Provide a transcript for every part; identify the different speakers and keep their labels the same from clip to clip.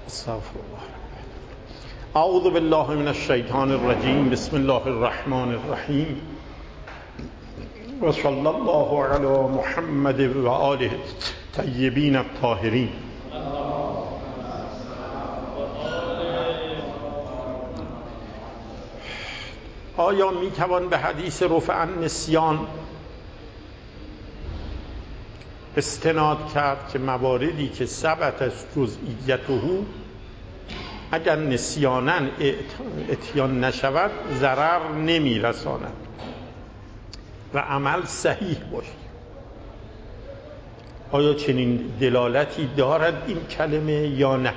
Speaker 1: استغفر الله. اعوذ بالله من الشیطان الرجیم. بسم الله الرحمن الرحیم. و صلی الله علی محمد و آله الطیبین الطاهرین. آیا می توان به حدیث رفع النسیان استناد کرد که مواردی که ثبت از جزئیته اگر نسیانا اتیان نشود ضرر نمی رساند و عمل صحیح باشد؟ آیا چنین دلالتی دارد این کلمه یا نه؟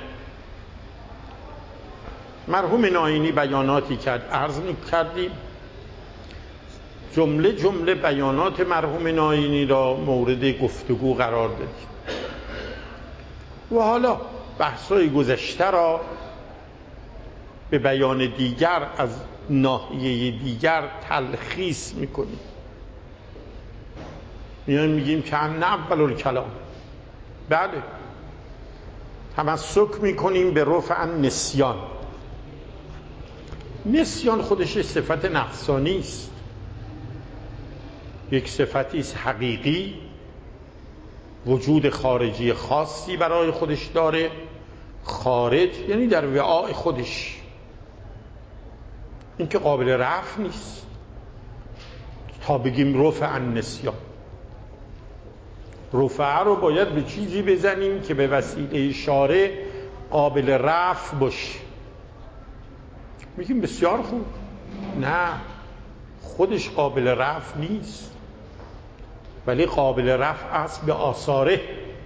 Speaker 1: مرحوم ناینی بیاناتی کرد، عرض کردیم جمله بیانات مرحوم ناینی را مورد گفتگو قرار دادیم و حالا بحث‌های گذشته را به بیان دیگر از ناحیه دیگر تلخیص میکنیم. میگیم که نه اول الکلام، بله تمسک میکنیم به رفع النسیان. نسیان خودش صفت نفسانی است، یک صفتی است حقیقی، وجود خارجی خاصی برای خودش داره. خارج یعنی در وعاء خودش، این که قابل رفع نیست تا بگیم رفع النسیان. رفع رو باید به چیزی بزنیم که به وسیله شارع قابل رفع باشه. میگیم بسیار خوب، نه خودش قابل رفع نیست ولی قابل رفع است به آثاره.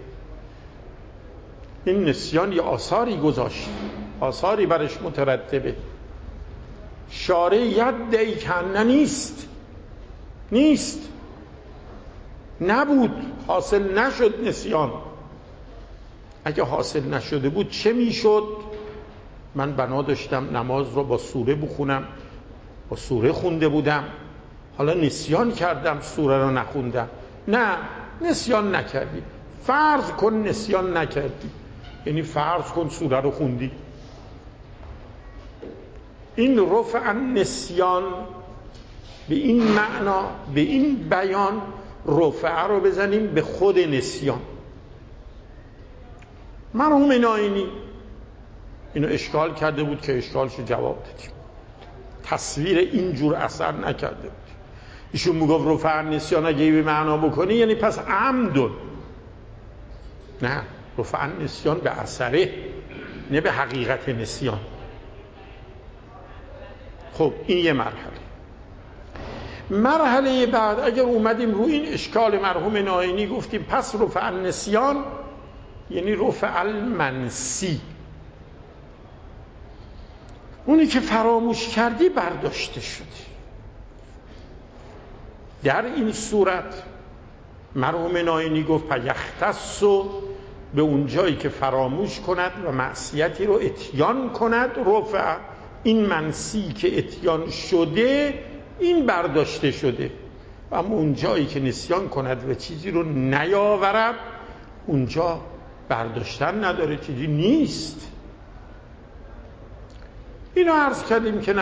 Speaker 1: این نسیان یه آثاری گذاشت، آثاری برش مترتبه. شارع یدعی کنه نیست، نبود، حاصل نشد نسیان. اگه حاصل نشده بود چه میشد؟ من بنا داشتم نماز رو با سوره بخونم، با سوره خونده بودم، حالا نسیان کردم سوره رو نخوندم. نه، نسیان نکردی. فرض کن نسیان نکردی، یعنی فرض کن سوره رو خوندی. این رفع النسیان به این معنا، به این بیان، رفع رو بزنیم به خود نسیان. مرحوم ناینی اینو اشکال کرده بود که اشکالشو جواب دادیم. تصویر اینجور اثر نکرده بود. ایشون میگفت رفع النسیان اگه به معنا بکنی یعنی پس عمدون. نه، رفع النسیان به اثره، نه به حقیقت نسیان. خب این یه مرحله بعد اگر اومدیم رو این اشکال مرحوم ناینی گفتیم پس رفع النسیان یعنی رفع المنسی، اونی که فراموش کردی برداشته شده. در این صورت مرحوم ناینی گفت پیختص به اون جایی که فراموش کند و معصیتی رو اتیان کند رفع، این منسی که اتیان شده این برداشته شده. و اما اون جایی که نسیان کند و چیزی رو نیاورد اونجا برداشتن نداره، چیزی نیست. اینو عرض کردیم که نه،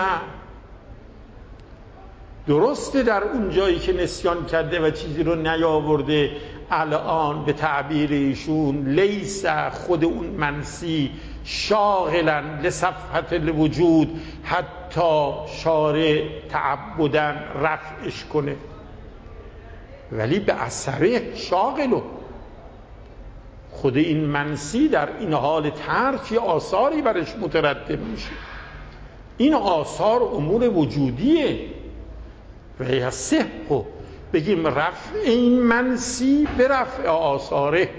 Speaker 1: درسته در اون جایی که نسیان کرده و چیزی رو نیاورده الان به تعبیر ایشون لیس خود اون منسی شاغلا لصفحة الوجود حتی شارع تعبدن رفعش کنه، ولی به اثر شاغلو. خود این منسی در این حال ترک آثاری برش مترتب میشه. این آثار امور وجودیه و یصح بگیم رفع این منسی به رفع آثاره،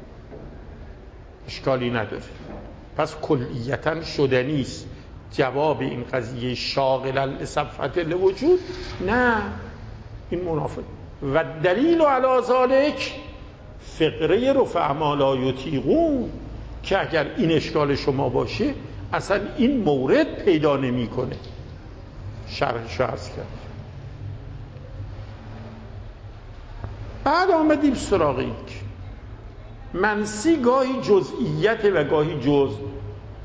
Speaker 1: اشکالی نداره. پس کلیتا شدنیست. جواب این قضیه شاغلا لصفحة الوجود نه، این منافق. و دلیل علی ذلک فقره رفع ما لا یطیقون که اگر این اشکال شما باشه اصلا این مورد پیدا نمیکنه. شرحش عرض کرد. بعد آمدیم سراغ این منسی گاهی جزئیت و گاهی جزء.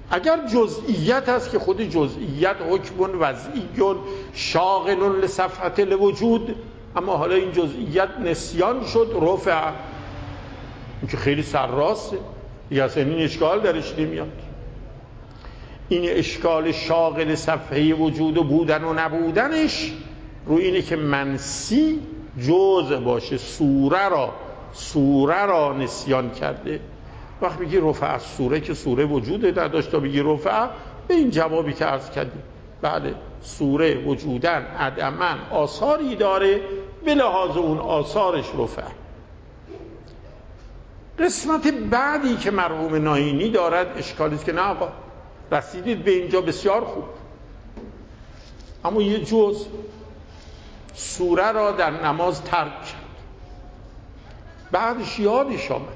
Speaker 1: اگر جزئیت است که خود جزئیت حکم وضعی شاغل لصفحة الوجود، اما حالا این جزئیت نسیان شد، رفع. این که خیلی سرراسته دیگه، اصلا این اشکال درش نمیاد. این اشکال شاغل صفحه وجود و بودن و نبودنش رو اینه که منسی جزء باشه، سوره را نسیان کرده. وقتی بگی رفع از سوره که سوره وجوده نداشت، تا بگی رفع به این جوابی که عرض کردیم، بله سوره وجودن عدمن آثاری داره، به لحاظ اون آثارش رفع. قسمت بعدی که مرحوم ناینی دارد اشکالیست که نه آقا رسیدید به اینجا بسیار خوب، اما یه جز سوره را در نماز ترک کرد، بعدش یادش آمد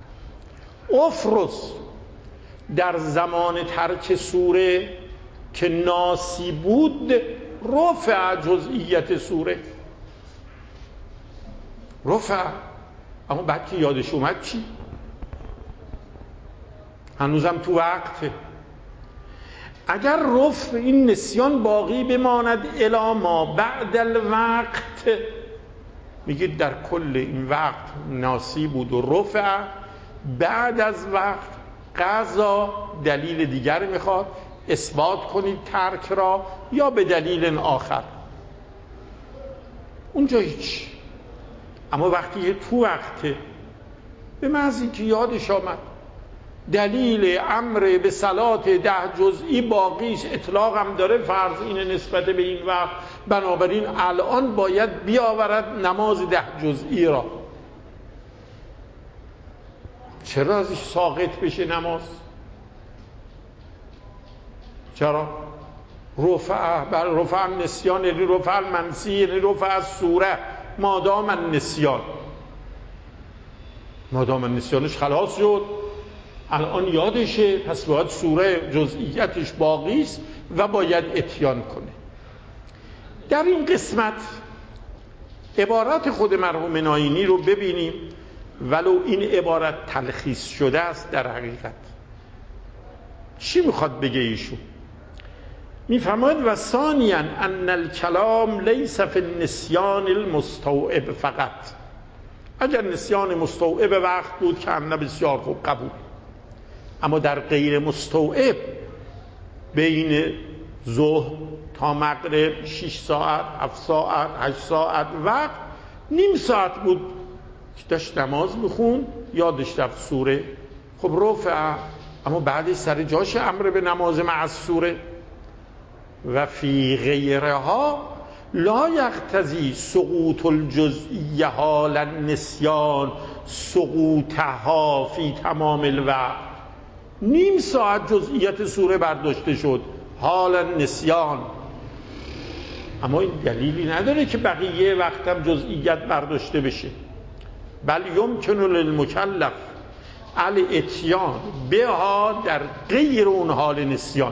Speaker 1: افرز در زمان ترک سوره که ناسی بود رفع جزئیت سوره، رفع. اما بعد که یادش اومد چی؟ هنوزم تو وقته. اگر رفع این نسیان باقی بماند الی ما بعد الوقت، میگید در کل این وقت ناسی بود و رفع، بعد از وقت قضا دلیل دیگر میخواد اثبات کنید ترک را یا به دلیل آخر، اونجا هیچ. اما وقتی تو وقته، به محض اینکه یادش آمد دلیل امر به صلات 10 جزئی باقیش اطلاق هم داره، فرض اینه نسبت به این وقت، بنابراین الان باید بیاورد نماز 10 جزئی را. چرا ازش ساقط بشه نماز؟ چرا؟ رفع، بر رفع نسیان، یعنی رفع منسی، یعنی رفع سوره، مادام النسیان، مادام النسیانش خلاص شد، الان یادشه، پس باید سوره جزئیاتش باقی است و باید اتیان کنه. در این قسمت عبارت خود مرحوم ناینی رو ببینیم، ولو این عبارت تلخیص شده است. در حقیقت چی میخواد بگه ایشون؟ میفرماید و ثانیاً ان الکلام لیس فی النسیان المستوعب فقط. اگر نسیان مستوعب وقت بود که هم بسیار خوب قبول، اما در غیر مستوعب بین ظهر تا مغرب 6 ساعت 7 ساعت 8 ساعت وقت، نیم ساعت بود که داشت نماز میخون یادش رفت سوره، خب رفع، اما بعدش سر جاش امر به نماز مع السوره. و فی غیرها لا یقتضی سقوط الجزئیه حال النسیان سقوطها فی تمام الوقت. نیم ساعت جزئیت سوره برداشته شد حال النسیان، اما این دلیلی نداره که بقیه وقتم جزئیت برداشته بشه. بل یمکن للمکلف الاتیان بها در غیر اون حال نسیان.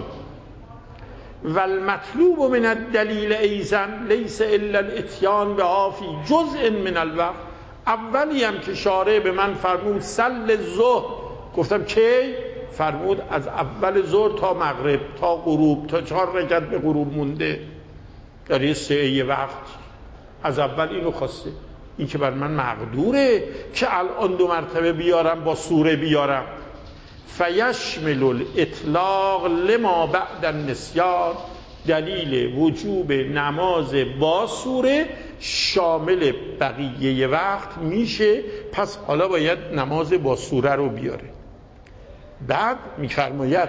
Speaker 1: و المطلوب من الدلیل ایضا لیس الا الاتیان بها فی جزء من الوقت. اولی هم که شارع به من فرمود صل ظهر، گفتم کی؟ فرمود از اول ظهر تا مغرب، تا غروب، تا 4 رکعت به غروب مونده، در یه سعه وقت. از اول اینو خواسته، این که بر من مقدوره که الان 2 مرتبه بیارم با سوره بیارم. فیشمل الاطلاق لما بعد النسیان، دلیل وجوب نماز با سوره شامل بقیه وقت میشه، پس حالا باید نماز با سوره رو بیاره. بعد میفرماید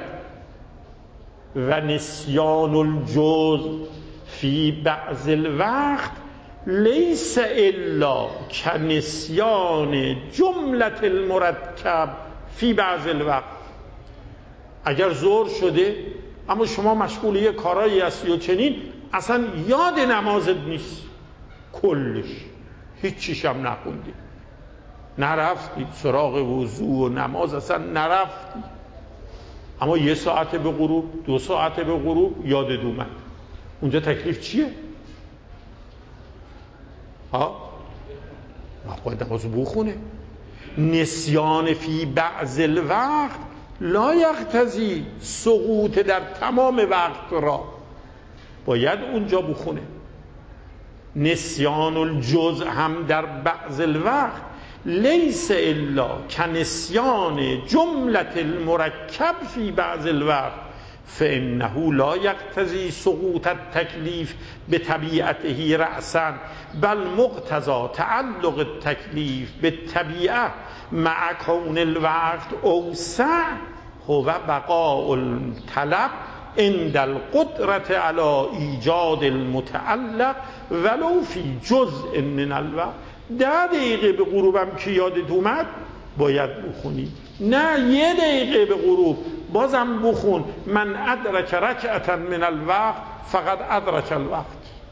Speaker 1: و نسیان الجزء فی بعض الوقت لیس الا کنسیان جملة المرکب فی بعض الوقت. اگر ظهر شده اما شما مشغول یه کارایی هستی و چنین، اصلا یاد نمازت نیست، کلش هیچیش هم نخوندی، نرفتی سراغ وضو و نماز، اصلا نرفتی، اما 1 ساعت به غروب 2 ساعت به غروب یادت اومد، اونجا تکلیف چیه؟ باید نماز بخونه. نسیان فی بعض الوقت لا یقتضی سقوط در تمام وقت را، باید اونجا بخونه. نسیان الجزء هم در بعض الوقت لیس الا کنسیان جملة المرکب فی بعض الوقت فانه لا یقتضی سقوط التکلیف بطبیعته رأسا بل مقتضی تعلق التکلیف بالطبیعه مع کون الوقت اوسع هو بقاء الطلب عند القدرة على ایجاد المتعلق ولو فی جزء من الوقت. 10 دقیقه به غروبم که یادت اومد باید بخونی، نه 1 دقیقه به غروب بازم بخون. من ادرک رکعتا من الوقت فقط ادرک الوقت.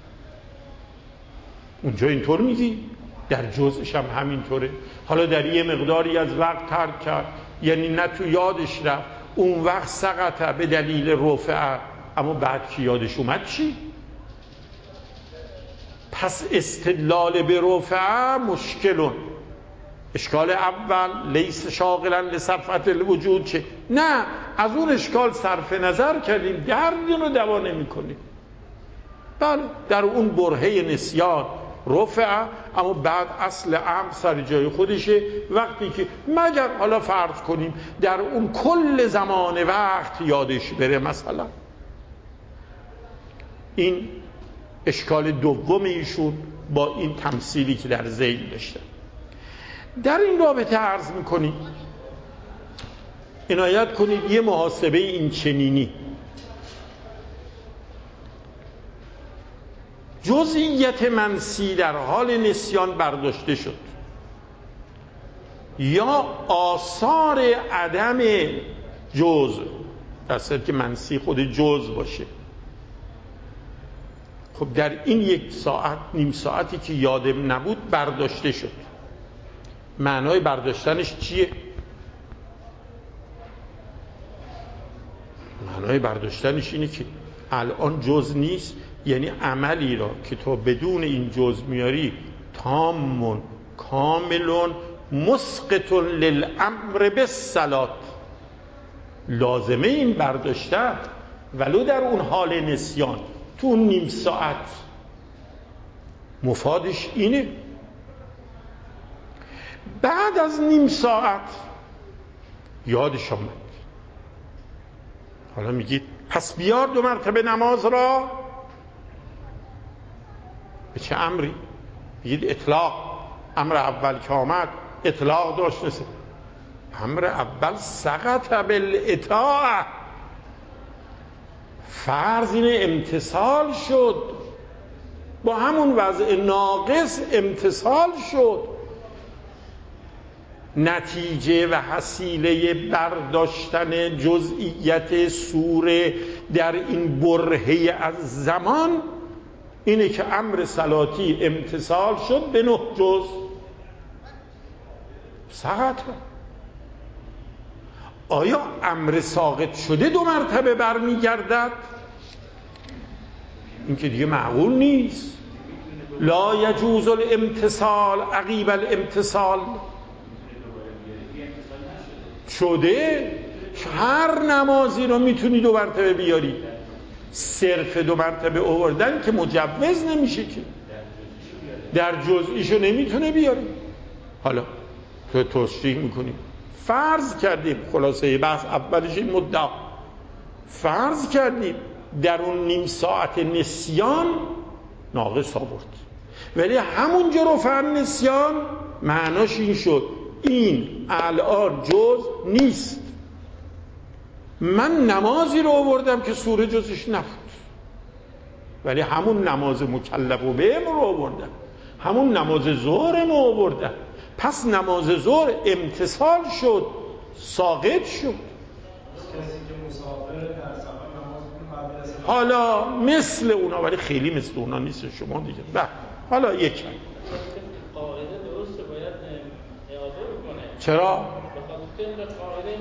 Speaker 1: اونجا اینطور میگی، در جزءش هم همینطوره. حالا در یه مقداری از وقت ترک کرد، یعنی نه تو یادش رفت، اون وقت سقطه به دلیل رفعه، اما بعد که یادش اومد چی؟ پس استدلال به رفعه مشکلون. اشکال اول لیس شاغلا لصفحة الوجود چه؟ نه، از اون اشکال صرف نظر کردیم، دردی رو دوا نمی کنیم. بله در اون برهه نسیان رفعه، اما بعد اصل امر سر جای خودشه. وقتی که مگر حالا فرض کنیم در اون کل زمان وقت یادش بره مثلا، این اشکال دوم ایشون با این تمثیلی که در ذیل داشته. در این رابطه عرض میکنیم عنایت کنید یه محاسبه این چنینی، جزئیت منسی در حال نسیان برداشته شد یا آثار عدم جزء، در صورتی که منسی خود جزء باشه. خب در این 1 ساعت نیم ساعتی که یادم نبود برداشته شد. معنای برداشتنش چیه؟ معنای برداشتنش اینه که الان جزء نیست، یعنی عملی را که تو بدون این جزء میاری تام کامل مسقط للامر بالصلاة. لازمه این برداشتن ولو در اون حال نسیان تو اون نیم ساعت مفادش اینه. بعد از نیم ساعت یادش آمد، حالا میگید پس بیار 2 مرتبه نماز را. به چه امری؟ میگید اطلاق. امر اول که آمد اطلاق داشت. نسید امر اول سقط بالاطاعه، فرض اینه امتصال شد، با همون وضع ناقص امتصال شد. نتیجه و حصیله برداشتن جزئیت سوره در این برهه از زمان اینه که امر صلاتی امتصال شد به 9 جز. سقط. آیا امر ساقط شده 2 مرتبه برمیگردد؟ این که دیگه معقول نیست. لا یجوز الامتصال عقیب الامتصال. شده هر نمازی رو میتونی 2 مرتبه بیاری، صرف 2 مرتبه آوردن که مجوز نمیشه، که در جزئیشو نمیتونه بیاری. حالا تو توصیح میکنیم، فرض کردیم، خلاصه بحث اولش این مدعا، فرض کردیم در اون نیم ساعت نسیان ناقص آورد، ولی همونجا رفع نسیان معناش این شد این الان جز نیست. من نمازی رو آوردم که سوره جزش نبود، ولی همون نماز مکلف و بهم رو آوردم، همون نماز ظهر رو آوردم، پس نماز ظهر امتصال شد، ساقط شد. حالا مثل اونا، ولی خیلی مثل اونا نیست شما دیگه. بله حالا یک قاعده
Speaker 2: درسته باید اعاده بکنه.
Speaker 1: چرا؟
Speaker 2: بخاطر قاعده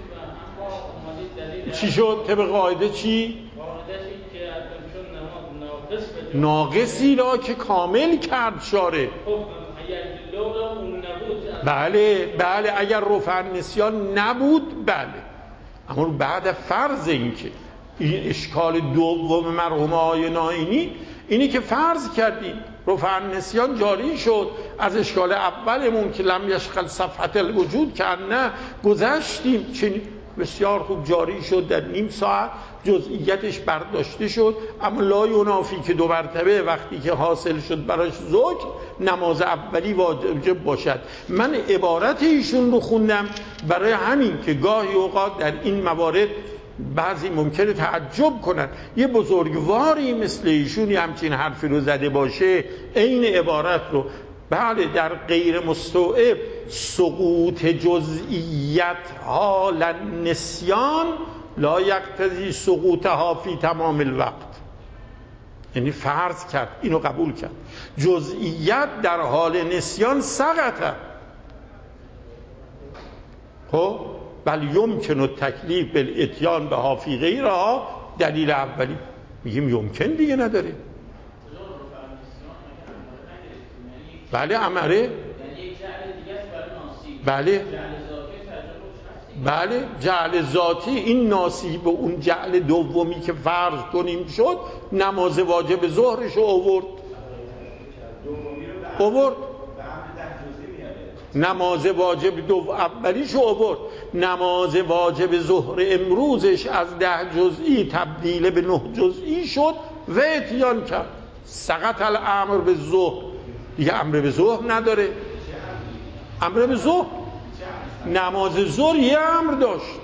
Speaker 1: چی شد؟ طبق قاعده چی؟
Speaker 2: قاعده که چون نماز ناقص بده،
Speaker 1: ناقصی را که کامل کرد شاره.
Speaker 2: خب اگر لولا اون نبود،
Speaker 1: بله اگر رفع نسیان نبود، بله اما بعد فرض این که این اشکال دوم مرحوم آقای نائینی اینی که فرض کردیم رفع النسیان جاری شد از اشکال اولمون که لم یشغل صفحة الوجود که نه گذشتیم، چنین بسیار خوب جاری شد، در نیم ساعت جزئیاتش برداشته شد. اما لا ینافی که 2 مرتبه وقتی که حاصل شد براش ذکر نماز اولی واجب باشد. من عبارت ایشون رو خوندم برای همین که گاهی اوقات در این موارد بعضی ممکنه تعجب کنن یه بزرگواری مثل ایشون همچین حرفی رو زده باشه این عبارت رو. بله در غیر مستوعب سقوط جزئیت حال النسیان لا یقتضی سقوطها فی تمام الوقت، یعنی فرض کرد اینو قبول کرد جزئیت در حال نسیان سقطه. خب بل یمکن التکلیف بالاتیان بها فی غیرها دلیل اولی میگیم یمکن دیگه نداره. بله امره، بله جعل ذاتی این ناسی به اون جعل دومی که فرض کنیم شد نماز واجب ظهرش رو آورد نماز واجب اولیش رو آورد. نماز واجب ظهر امروزش از 10 جزئی تبدیل به 9 جزئی شد و اتیان کرد. سقط الامر به ظهر، دیگه امر به ظهر نداره. امر به ظهر نماز ظهر یه امر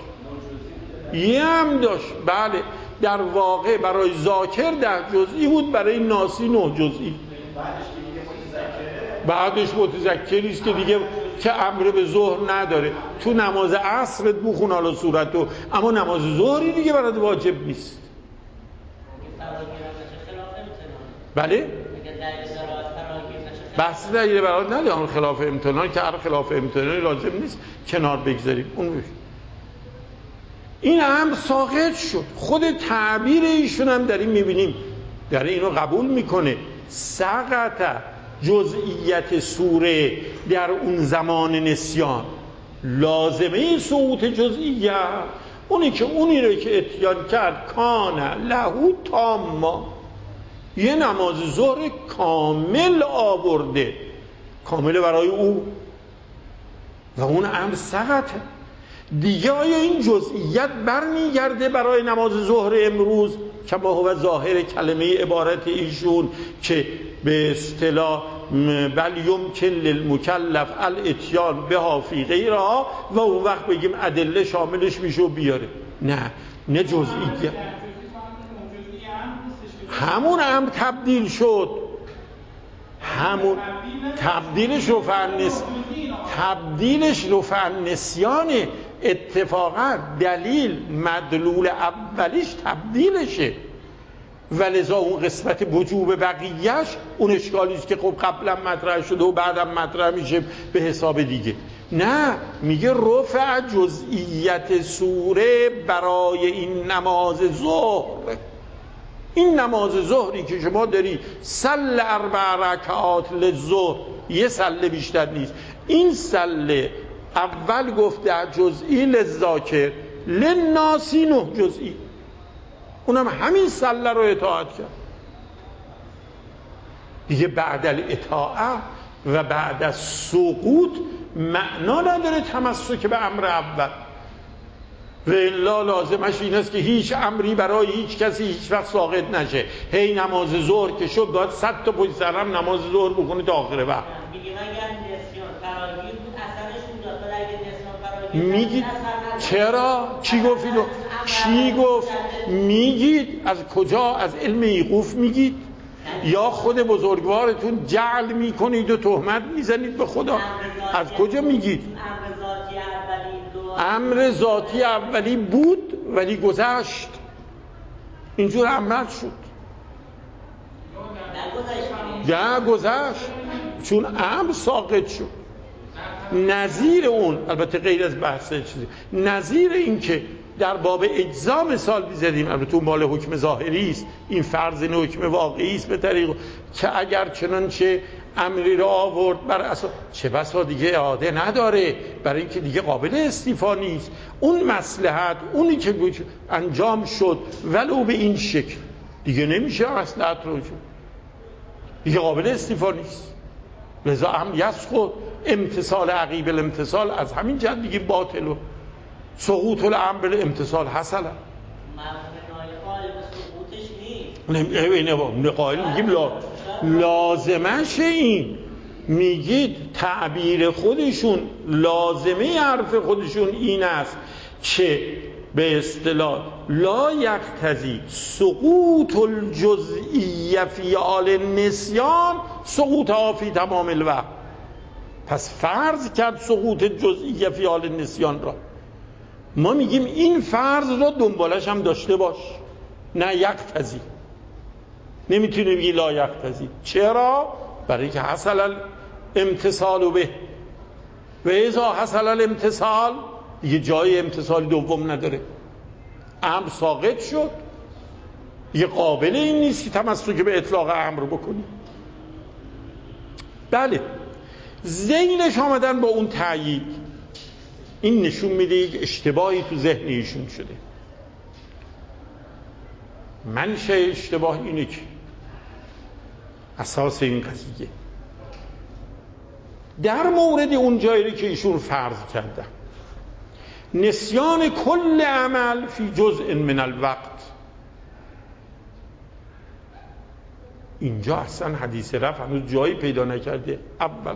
Speaker 1: داشت، بله در واقع برای ذاکر 10 جزئی بود، برای ناسی 9 جزئی. بعدش متذکری است که دیگه که امر به ظهر نداره. تو نماز عصرت بخون حالا صورتو، اما نماز ظهری دیگه برات واجب نیست. بله بحث دلیل برات نداره، خلاف امتنان که هر خلاف امتنانی لازم نیست کنار بگذاریم اون. این امر ساقط شد. خود تعبیر ایشون هم در این میبینیم، در اینو قبول میکنه سقط جزئیت سوره در اون زمان نسیان. لازمه سقوط جزئیت اونی رو که اتیان کرد کان له تاما، یه نماز ظهر کامل آورده، کامل برای او و اون امر سقطه دیگه. آیا این جزئیت برمیگرده برای نماز ظهر امروز که ما هو ظاهر کلمه عبارت ایشون که به اصطلاح بل یمکن للمکلف الاتیان بها فی غیرها و اون وقت بگیم ادله شاملش میشه و بیاره؟ نه جزئیت همون امر تبدیل شد، همون تبدیلش رفع النسیانه. اتفاقا دلیل مدلول اولیش تبدیلشه و لذا اون قسمت وجوب بقیهش اون اشکالیست که خب قبلا مطرح شده و بعدم مطرح میشه به حساب دیگه. نه میگه رفع جزئیت سوره برای این نماز ظهر. این نماز ظهری که شما داری صل 4 رکعات للظهر، یه سله بیشتر نیست. این سله اول گفت 10 جزئی للذاکر، للناسی 9 جزئی. اونم همین سله رو اطاعت کرد دیگه. بعد الاطاعه و بعد از سقوط معنا نداره تمسک به امر اول. و الا لازمش این است که هیچ امری برای هیچ کسی هیچ وقت ساقط نشه. هی نماز ظهر که شد باید 100 تا پشت سرم نماز ظهر بکنی تا آخر وقت. میگید چرا؟ چی گفت اینو؟ چی گفت؟ میگید از کجا؟ از علم ایقوف میگید؟ یا خود بزرگوارتون جعل میکنید و تهمت میزنید به خدا؟ از کجا میگید؟ امر ذاتی اولی بود ولی گذشت، اینجور عمل شد. یا گذشت چون امر ساقط شد. نظیر اون، البته غیر از بحث چیزی، نظیر این که در باب اجزا مثال بیزدیم، البته اون مال حکم ظاهری است، این فرض این حکم واقعی است به طریق که اگر چنانچه امری رو آورد بر اساس چه بسا دیگه اعاده نداره، برای اینکه دیگه قابل استیفا نیست. اون مصلحت، اونی که انجام شد ولو به این شکل، دیگه نمیشه مصلحت رو، دیگه قابل استیفا نیست. لذا هم یسقط امتصال عقیب الامتصال، از همین جهت دیگه باطل و سقوط الامر بالامتصال حاصله. اینه قائل میگیم لازمش این، میگید تعبیر خودشون لازمه حرف خودشون این است که به اصطلاح لا یقتضی سقوط الجزئیه فی حال النسیان سقوطها فی تمام الوقت. پس فرض کرد سقوط جزئیه فی حال النسیان را، ما میگیم این فرض را دنبالش هم داشته باش. نه یقتضی، نمیتونی بگی لا یقتضی. چرا؟ برای که حصل الامتصال به و اذا حصل الامتصال دیگه جای امتصال دوم نداره، امر ساقط شد، یه قابل این نیست که تمسک به اطلاق امر بکنی. بله، ذیلش آمدن با اون تأیید، این نشون میده یک اشتباهی تو ذهن ایشون شده. منشأ اشتباه اینه که اساس این قضیه در مورد اون جایی که ایشون فرض کردن نسیان کل عمل فی جزء من الوقت، اینجا اصلا حدیث رفع هنوز جایی پیدا نکرده. اولا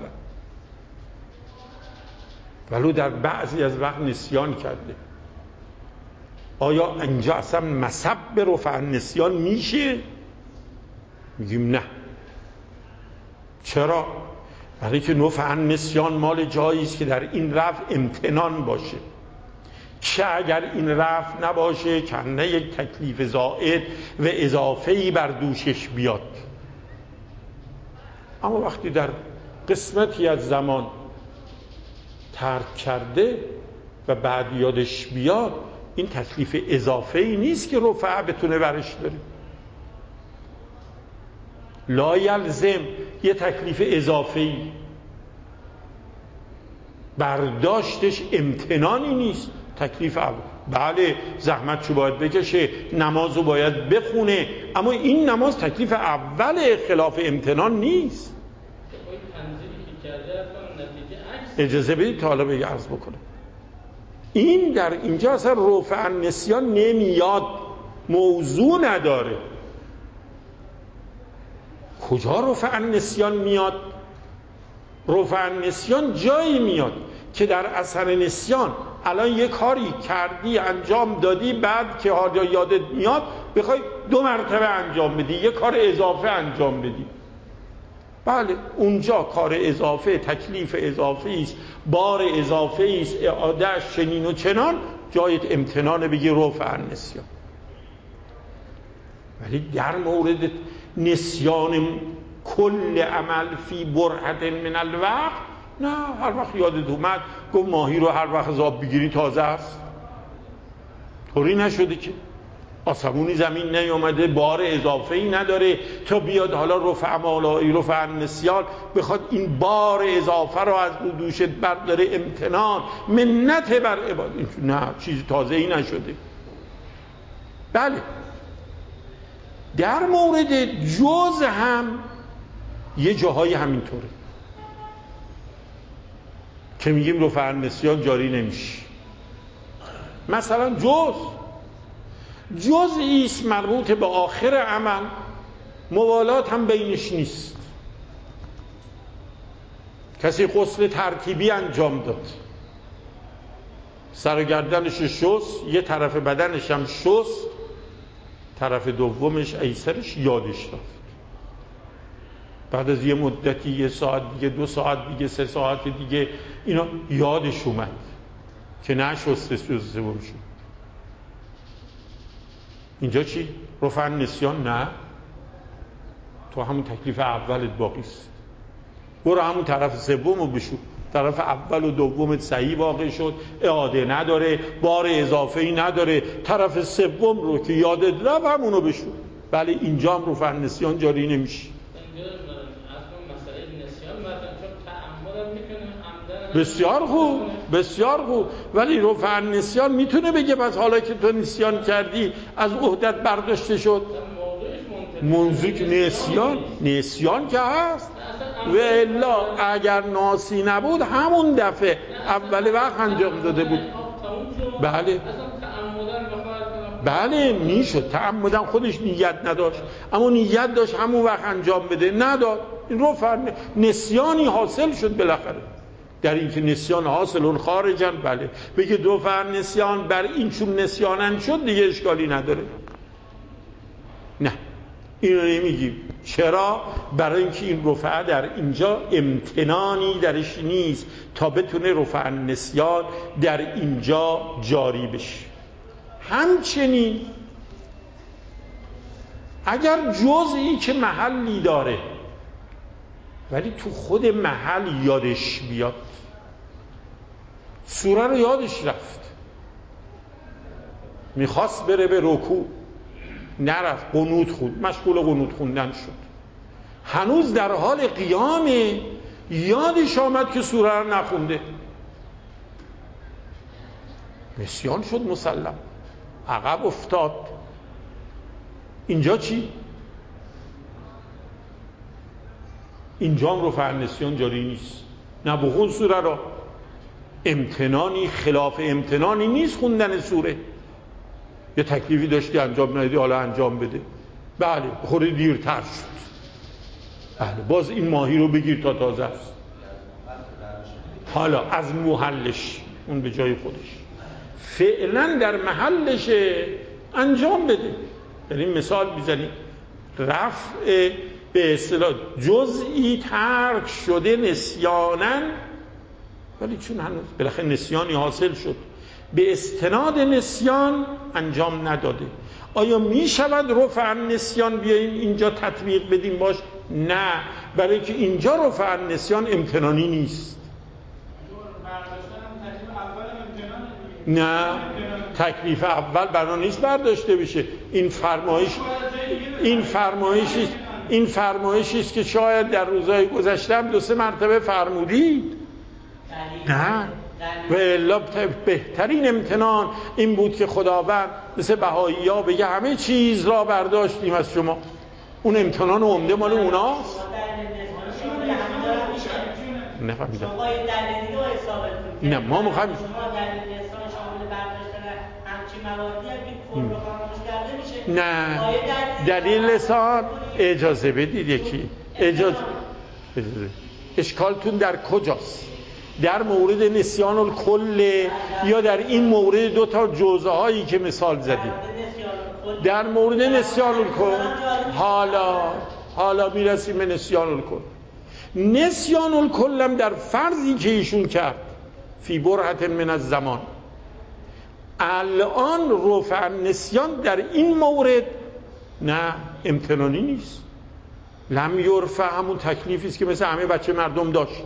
Speaker 1: ولو در بعضی از وقت نسیان کرده، آیا اینجا اصلا مسبب رفع نسیان میشه؟ میگیم نه. چرا؟ برای که رفع نسیان مال جایی است که در این رفع امتنان باشه، که اگر این رفع نباشه کنه یک تکلیف زائد و اضافه‌ای بر دوشش بیاد. اما وقتی در قسمتی از زمان ترک کرده و بعد یادش بیاد، این تکلیف اضافه‌ای نیست که رفع بتونه برش داره. لا یلزم یه تکلیف اضافه‌ای، برداشتش امتنانی نیست. تکلیف اول، بله زحمتشو باید بکشه، نمازو باید بخونه، اما این نماز تکلیف اول، خلاف امتنان نیست. اجازه بدید تا حالا بگه عرض بکنم. این در اینجا اصلا رفع نسیان نمیاد، موضوع نداره. کجا رفع نسیان میاد؟ رفع نسیان جایی میاد که در اثر نسیان الان یه کاری کردی، انجام دادی، بعد که حالا یادت میاد بخوای 2 مرتبه انجام بدی، یه کار اضافه انجام بدی. بله اونجا کار اضافه، تکلیف اضافه است، بار اضافه است، اعادهش چنین و چنان، جایت امتنان بگی رفع نسیان. ولی در مورد نسیان کل عمل فی برهة من الوقت نه، هر وقت یادت اومد گفت ماهی رو هر وقت زاب بگیری تازه است. طوری نشده که آسمونی زمین نیومده، بار اضافه‌ای نداره تا بیاد حالا رفع مالایی رفع نسیان بخواد این بار اضافه رو از دوشت برداره، امتنان منت بر عباد. نه، چیز تازه‌ای نشده. بله در مورد جز هم یه جاهای همینطوره که میگیم رفع نسیان جاری نمیشه. مثلا جزئی است مربوط به آخر عمل، موالات هم بینش نیست. کسی غسل ترتیبی انجام داد، سر و گردنش شست، یه طرف بدنش هم شست، طرف دومش ایسرش یادش رفت. بعد از یه مدتی، 1 ساعت دیگه، 2 ساعت دیگه، 3 ساعت دیگه، اینا یادش اومد که نشسته سوم شد. اینجا چی؟ رفع نسیان؟ نه، تو همون تکلیف اولت باقیست، برو همون طرف سومو بشو، طرف اول و دومت صحیح واقع شد، اعاده نداره، بار اضافه‌ای نداره، طرف سوم رو که یادت رفت همونو بشو. بله اینجا هم رفع نسیان جاری نمیشه.
Speaker 2: اینجا اصلا مسئله
Speaker 1: بسیار خوب، بسیار خوب. ولی رفع النسیان میتونه بگه پس حالا که تو نسیان کردی از عهدت برداشته شد. منزوک نسیان که هست و الا اگر ناسی نبود همون دفعه اول وقت انجام داده بود. بله میشد تعمدن، خودش نیت نداشت اما نیت داشت همون وقت انجام بده، نداد، این رفع نسیانی حاصل شد بالاخره. در این که نسیان حاصل خارجن، بله بگه رفع نسیان بر این چون نسیانن شد دیگه اشکالی نداره. نه اینو نمیگیم. چرا؟ برای اینکه این رفع در اینجا امتنانی درش نیست تا بتونه رفع نسیان در اینجا جاری بشه. همچنین اگر جزئی که محلی داره ولی تو خود محل یادش بیاد، سوره رو یادش رفت، میخواست بره به رکوع نرفت، قنوت خوند، مشغول قنوت خوندن شد، هنوز در حال قیامه یادش آمد که سوره رو نخونده، نسیان شد، مسلم عقب افتاد. اینجا چی؟ اینجا هم رفع النسیان جاری نیست. نه بخون سوره را، امتنانی خلاف امتنانی نیست خوندن سوره. یه تکلیفی داشتی انجام ندی حالا انجام بده، بله بخوری دیرتر شد، بله باز این ماهی رو بگیر تا تازه است، حالا از محلش اون به جای خودش فعلا در محلش انجام بده. یعنی مثال میزنیم رفع به اصطلاح جزئی ترک شده نسیانن، ولی چون هنوز بالاخره نسیانی حاصل شد به استناد نسیان انجام نداده. آیا می شود رفع النسیان بیاییم اینجا تطبیق بدیم باش؟ نه، برای که اینجا رفع النسیان امتنانی نیست. نه تکلیف اول بنا نیست برداشته بشه. این فرمایشی است که شاید در روزهای گذشته 2-3 مرتبه فرمودید. نه و الا بهترین امتنان این بود که خداوند مثل بهائی‌ها بگه همه چیز را برداشتیم از شما. اون امتنان عمده مال اوناست. نفهمیدم. نه ما میخوایم نه دلیل لسان اجازه بدید یکی اجازه اشکالتون در کجاست؟ در مورد نسیان الکل یا در این مورد 2 تا جزء هایی که مثال زدیم؟ در مورد نسیان الکل. حالا میرسیم به نسیان الکل. نسیان الکل هم در فرضی که ایشون کرد فی برهة من الزمان، الان رفع النسیان در این مورد نه امتنانی نیست. لم یرفع همون تکلیفی است که مثل همه بچه مردم داشت.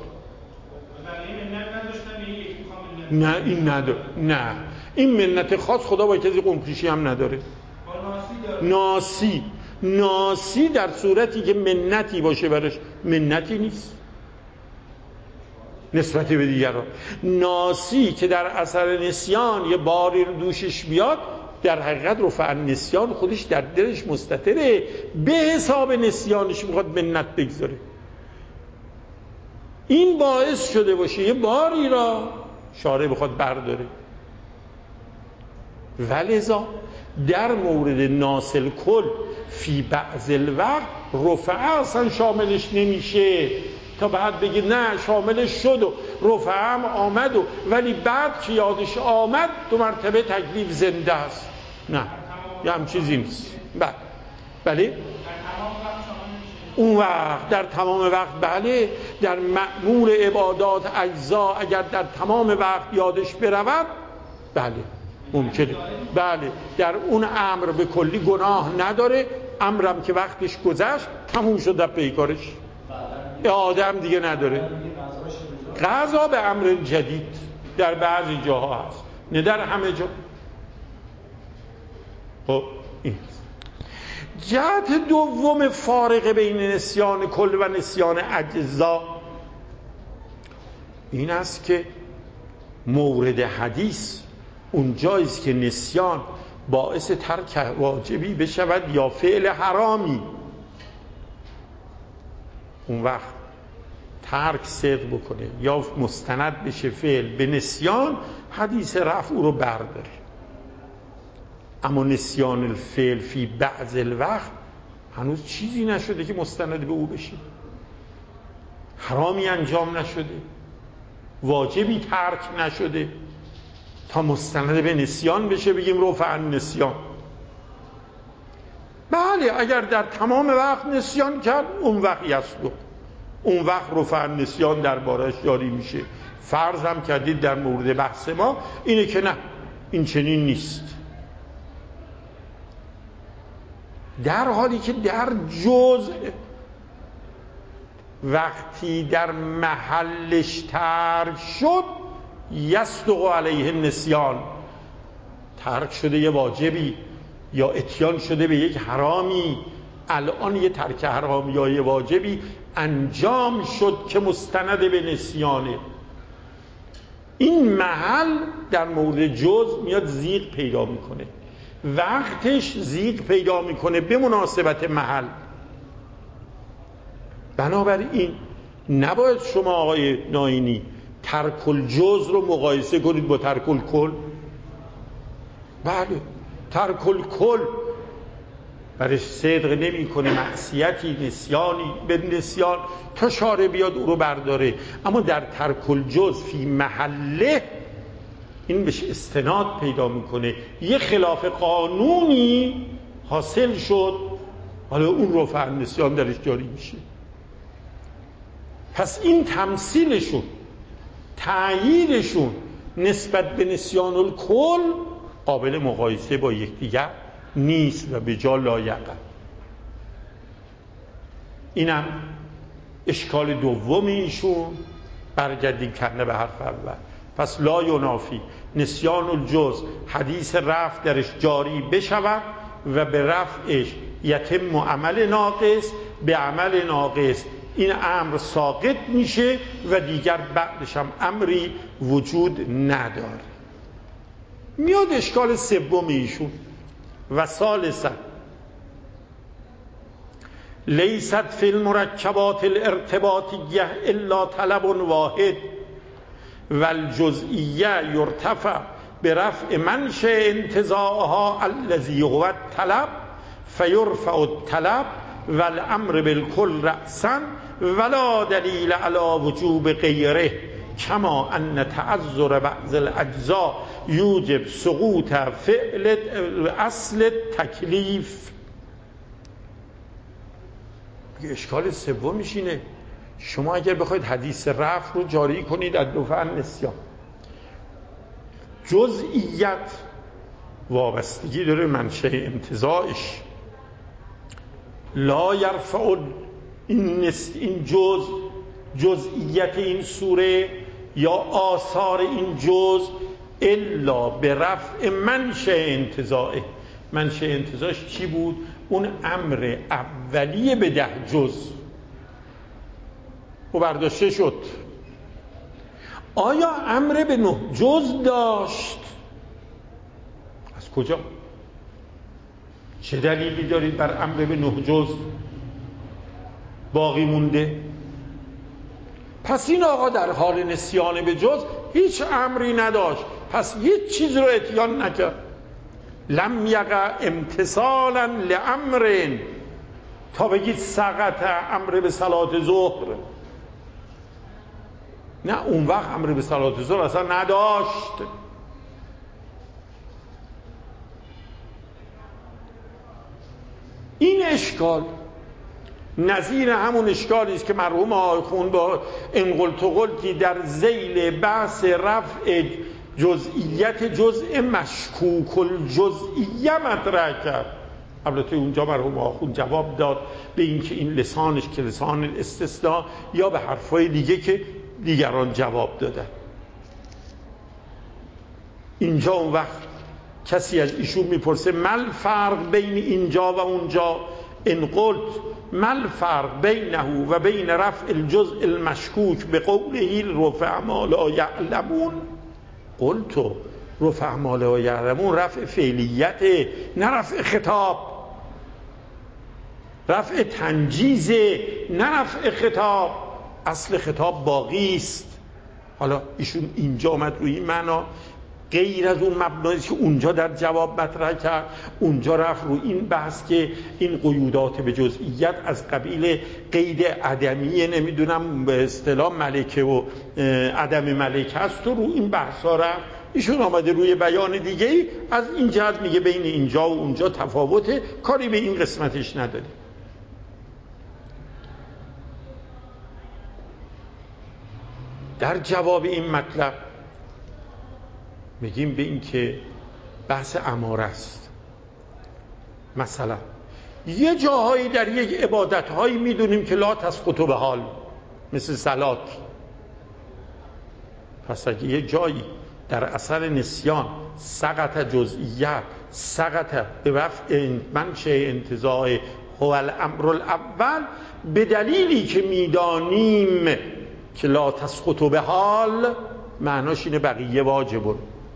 Speaker 1: نه این نداره، نه این منت خاص خدا با کسی قمپیشی هم نداره. ناسی در صورتی که منتی باشه برش منتی نیست نسبت به دیگران. ناسی که در اثر نسیان یه باری رو دوشش بیاد در حقیقت رفع النسیان خودش در دلش مستتره، به حساب نسیانش میخواد منت بگذاره. این باعث شده باشه یه باری را شارع بخواد برداره. ولذا در مورد ناسل کل فی بعض الوقت رفعه اصلا شاملش نمیشه تا بعد بگی نه شاملش شد و رفعه هم آمد ولی بعد که یادش آمد 2 مرتبه تکلیف زنده است. نه یه هم چیزی نیست. بله اون وقت در تمام وقت، بله در مأمور عبادات اجزا اگر در تمام وقت یادش برود بله ممکنه، بله در اون امر به کلی گناه نداره. امرم که وقتش گذشت تموم شد در پیکارش، اعاده هم دیگه نداره. قضا به امر جدید در بعضی جاها هست، نه در همه جا. خب این جهت دوم فارق بین نسیان کل و نسیان اجزا این است که مورد حدیث اونجاییست که نسیان باعث ترک واجبی بشود یا فعل حرامی، اون وقت ترک صدق بکنه یا مستند بشه فعل به نسیان، حدیث رفع او رو برداره. اما نسیان الفعل فی بعض الوقت هنوز چیزی نشده که مستند به او بشه، حرامی انجام نشده، واجبی ترک نشده تا مستند به نسیان بشه بگیم رفع النسیان. بله اگر در تمام وقت نسیان کرد اون وقت یصدق، اون وقت رفع النسیان دربارش جاری میشه. فرض هم کردید در مورد بحث ما اینه که نه، این چنین نیست، در حالی که در جزء وقتی در محلش ترک شد یصدق علیه النسیان، ترک شده یه واجبی یا اتیان شده به یک حرامی، الان یه ترک حرامی یا یه واجبی انجام شد که مستند به نسیانه. این محل در مورد جزء میاد زیغ پیدا میکنه، وقتش زیغ پیدا میکنه به مناسبت محل. بنابراین نباید شما آقای ناینی ترک الجزء رو مقایسه کنید با ترک الکل. بله ترک الکل برش صدق نمی کنه، معصیتی نسیانی به نسیان تا شارع بیاد او رو برداره، اما در ترک الجزء فی محله این بهش استناد پیدا میکنه، یه خلاف قانونی حاصل شد، حالا اون رفع النسیان درش جاری میشه. پس این تمثیلشون، تأییدشون نسبت به نسیان الکل قابل مقایسه با یکدیگر نیست و به جا لایق. اینم اشکال دومی ایشون. برگردیم کنه به حرف اول. پس لا ینافی نسیان الجزء حدیث رفع درش جاری بشود و به رفعش یتم عمل ناقص، به عمل ناقص این امر ساقط میشه و دیگر بعدش هم امری وجود نداره. میاد اشکال سوم ایشون و ثالثا لیست فی المرکبات الارتباطیه الا طلب واحد والجزئیه یرتفع برفع منشأ انتزاعها الذی هو الطلب فیرفع الطلب والامر بالکل رأسا ولا دلیل علی وجوب غیره کما ان تعذر بعض الاجزاء یوجب سقوط فعل اصل تکلیف. اشکال سومش اینه شما اگر بخواید حدیث رفع رو جاری کنید از رفع النسیان، جزئیت وابستگی داره منشأ انتزاعش، لا یرفع این جزئیت این سوره یا آثار این جزء الا به رفع منشأ انتزاعه. منشأ انتزاعش چی بود؟ اون امر اولیه به 10 جزء و برداشته شد. آیا امر به 9 جزء داشت؟ از کجا؟ چه دلیلی دارید بر امر به 9 جزء باقی مونده؟ پس این آقا در حال نسیان به جزء هیچ امری نداشت، پس هیچ چیز رو اتیان نکرد. لم یقع امتثالا لامر تا بگید سقط امر به صلات ظهر. نه، اون وقت امر به صلات ظهر اصلا نداشت. این اشکال نظیر همون اشکالی است که مرحوم آخوند با انقلت و قلتی در ذیل بحث رفع جزئیت جزء مشکوک الجزئیه مطرح کرد. البته اونجا مرحوم آخوند جواب داد به اینکه این لسانش که لسان الاستثناء یا به حرفای دیگه که دیگران جواب دادن. اینجا اون وقت کسی از ایشون میپرسه مل فرق بین اینجا و اونجا؟ ان قلت ما الفرق بینه و بین رفع الجزء المشکوک به قوله رفع ما لا یعلمون، قلت رفع ما لا یعلمون رفع فعلیت، نه رفع خطاب، رفع تنجیز، نه رفع خطاب. اصل خطاب باقی است. حالا ایشون اینجا آمد روی این معنا، غیر از اون مبنایی که اونجا در جواب مطرح کرد، اونجا رفت روی این بحث که این قیودات به جزئیت از قبیل قید عدمی، نمیدونم به اصطلاح ملکه و عدم ملکه هست، و روی این بحثا رفت. ایشون آمده روی بیان دیگه از این جهت میگه بین اینجا و اونجا تفاوته، کاری به این قسمتش نداره. در جواب این مطلب میگیم به این که بحث اماره است. مثلا یه جاهایی در یک عبادتهایی میدونیم که لا تسقط به حال، مثل صلات. پس اگه یه جایی در اثر نسیان سقط جزئیت، سقط به رفع منشأ انتزاع هو الامر الاول، به دلیلی که میدانیم که لا تسقط به حال معناش اینه بقیه واجبه،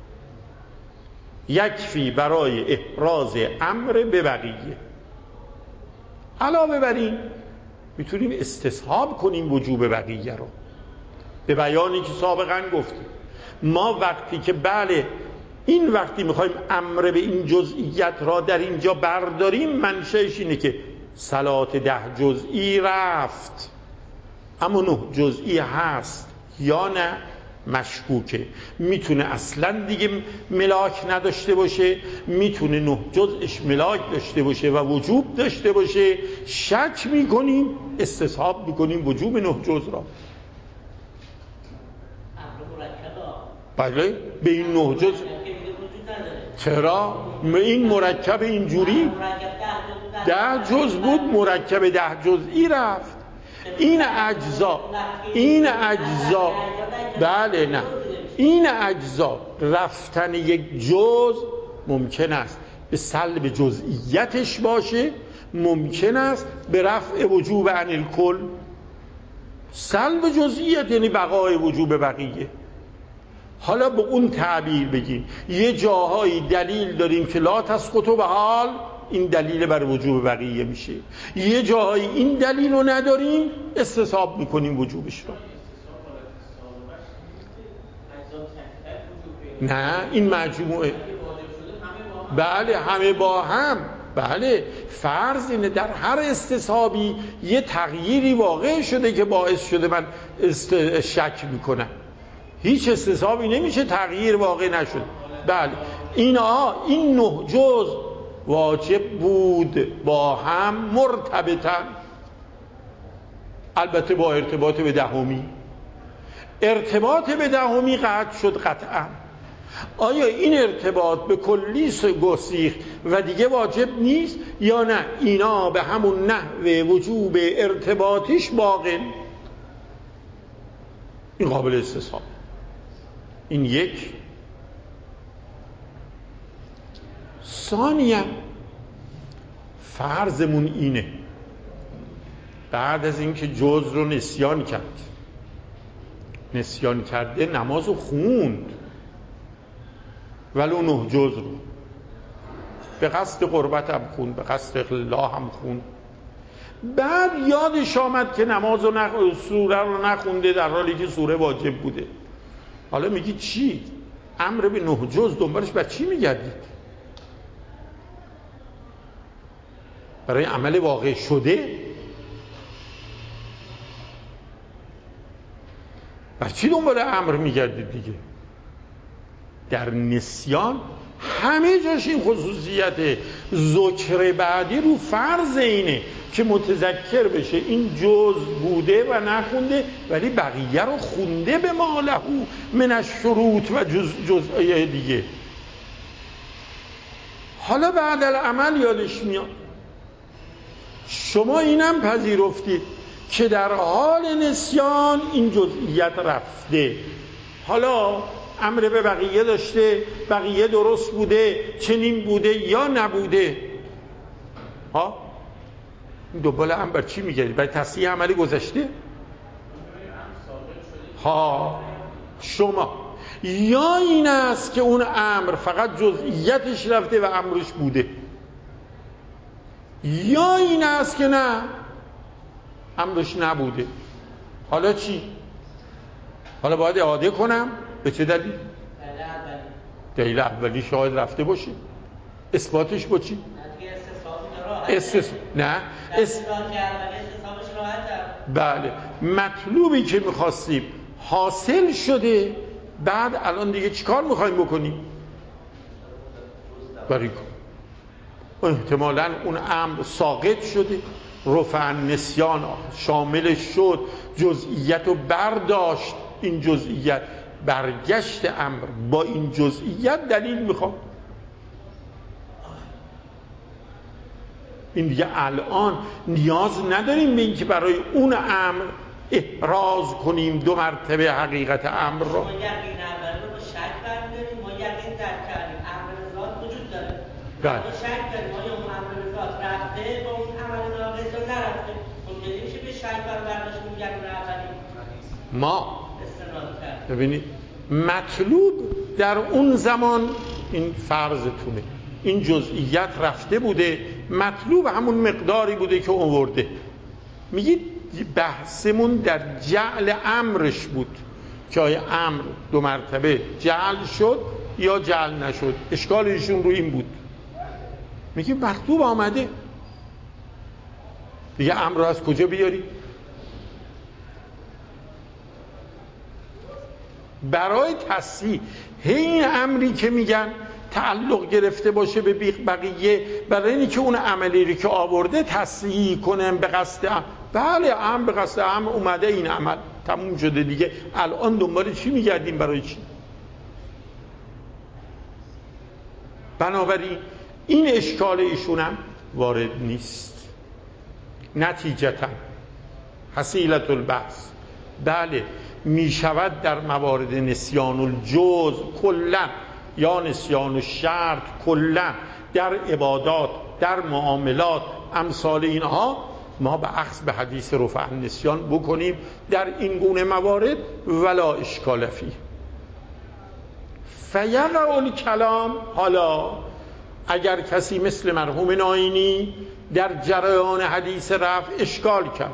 Speaker 1: یکفی برای احراز امر به بقیه. علاوه بر این میتونیم استصحاب کنیم وجوب بقیه رو، به بیانی که سابقا گفتیم. ما وقتی که بله این وقتی میخوایم امر به این جزئیت را در اینجا برداریم، منشأش اینه که صلات 10 جزئی رفت، اما 9 جزئی هست یا نه مشکوکه. میتونه اصلا دیگه ملاک نداشته باشه، میتونه 9 جزءش ملاک داشته باشه و وجوب داشته باشه. شک میکنیم، استصحاب میکنیم وجوب 9 جزء را. بله به این 9 جزء چرا؟ این مرکب اینجوری 10 جزء بود، مرکب 10 جزئی رفت. این اجزا بله نه، این اجزا رفتن یک جزء ممکن است به سلب جزئیتش باشه، ممکن است به رفع وجوب عن الکل. سلب جزئیت یعنی بقای وجوب بقیه. حالا به اون تعبیر بگیم یه جاهایی دلیل داریم که لا تسقط به حال، این دلیل بر وجوب بقیه میشه. یه جاهایی این دلیل رو نداریم، استصحاب میکنیم وجوبش رو. نه این مجموعه بله همه با هم. بله فرض اینه در هر استصحابی یه تغییری واقع شده که باعث شده من شک میکنم. هیچ استصحابی نمیشه تغییر واقع نشد. بله این 9 جزء واجب بود با هم مرتبطا، البته با ارتباط به 10می. ارتباط به 10می قطع شد قطعا. آیا این ارتباط به کلی گسیخت و دیگه واجب نیست یا نه؟ اینا به همون نحو وجوب ارتباطیش باقی. این قابل استصحاب. این یک. ثانیاً فرضمون اینه بعد از اینکه جزء رو نسیان کرده نماز رو خوند، ولو 9 جزء رو به قصد قربت هم خوند، به قصد الله هم خوند، بعد یادش آمد که نماز رو سوره رو نخونده در حالی که سوره واجب بوده. حالا میگی چی؟ امر به 9 جزء دنبالش بر چی میگردید؟ برای عمل واقع شده؟ بر چی دنبال امر میگردید دیگه؟ در نسیان همه جاش این خصوصیت ذکر بعدی رو فرض اینه که متذکر بشه این جزء بوده و نخونده، ولی بقیه رو خونده به مالهو من الشروط و جزء دیگه. حالا بعد العمل یادش میاد. شما اینم پذیرفتید که در حال نسیان این جزئیت رفته، حالا امر به بقیه داشته، بقیه درست بوده، چنین بوده یا نبوده. دنبال امر بر چی میگردید؟ برای تصحیح عملی گذشته؟ ها شما یا این است که اون امر فقط جزئیاتش رفته و امرش بوده، یا این است که نه امرش نبوده. حالا چی؟ حالا باید اعاده کنم؟ به چه دلیل؟ دلیل اولی شاید رفته باشه. اثباتش با چی؟ بله مطلوبی که میخواستیم حاصل شده، بعد الان دیگه چیکار میخوایم بکنیم؟ بری کن. احتمالاً اون امر ساقط شده، رفع نسیان شاملش شد، جزئیت رو برداشت، این جزئیت برگشت امر با این جزئیت دلیل میخوام. این دیگه الان نیاز نداریم به این که برای اون امر احراز کنیم دو مرتبه حقیقت امر رو.
Speaker 3: ما یقین اول رو با شک برمی‌داریم، ما یقین درک کردیم امر ذات وجود داره. ما شک داریم آیا اون امر ذات رفته با اون عمل ناقص یا نرفته. ممکنه میشه به شک برداشت اون یقین اولی
Speaker 1: ما
Speaker 3: استناد کرد.
Speaker 1: ببینید مطلوب در اون زمان این فرضتونه، این جزئیت رفته بوده، مطلوب همون مقداری بوده که آورده. میگید بحثمون در جعل امرش بود که آیا امر دو مرتبه جعل شد یا جعل نشد. اشکال ایشون رو این بود. میگه مطلوب آمده دیگه، امر رو از کجا بیاری؟ برای تصحیح این امری که میگن تعلق گرفته باشه به بقیه، برای اینکه اون عملی رو که آورده تصحیح کنن به قصد امر. بله امر به قصد امر اومده، این عمل تموم شده دیگه، الان دنبال چی میگردیم؟ برای چی؟ بنابراین این اشکال ایشون هم وارد نیست. نتیجتا حصیلت البحث بله میشود در موارد نسیان الجز کلا یا نسیان الشرط کلا، در عبادات، در معاملات، امثال اینها ما به اخذ به حدیث رفع النسیان بکنیم در این گونه موارد ولا اشکال فیه. فیقع الکلام، حالا اگر کسی مثل مرحوم ناینی در جریان حدیث رفع اشکال کرد،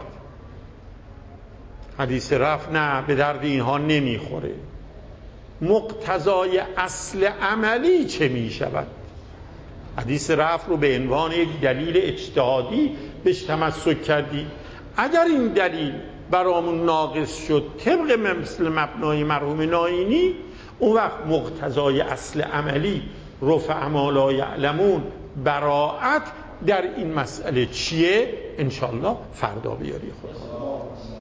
Speaker 1: حدیث رفع نه به درد اینها نمیخوره، مقتضای اصل عملی چه می شود؟ حدیث رفع رو به عنوان یک دلیل اجتهادی بهش تمسک کردی، اگر این دلیل برامون ناقص شد طبق مثل مبنای مرحوم ناینی، اون وقت مقتضای اصل عملی رفع ما لا یعلمون براءت در این مسئله چیه؟ انشالله فردا بیاری خدا.